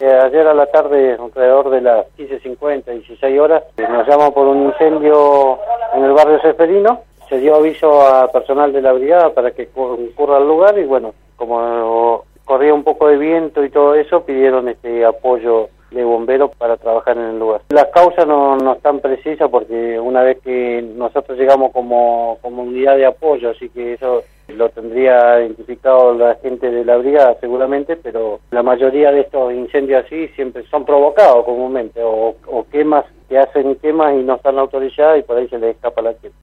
Ayer a la tarde, alrededor de las 15:50, 16 horas, nos llaman por un incendio en el barrio Ceferino. Se dio aviso a personal de la brigada para que concurra al lugar y bueno, como corría un poco de viento y todo eso, pidieron apoyo de bomberos para trabajar en el lugar. Las causas no están precisas porque una vez que nosotros llegamos como unidad de apoyo, así que eso lo tendría identificado la gente de la brigada seguramente, pero la mayoría de estos incendios así siempre son provocados comúnmente, o quemas que hacen quemas y no están autorizadas y por ahí se les escapa la quema.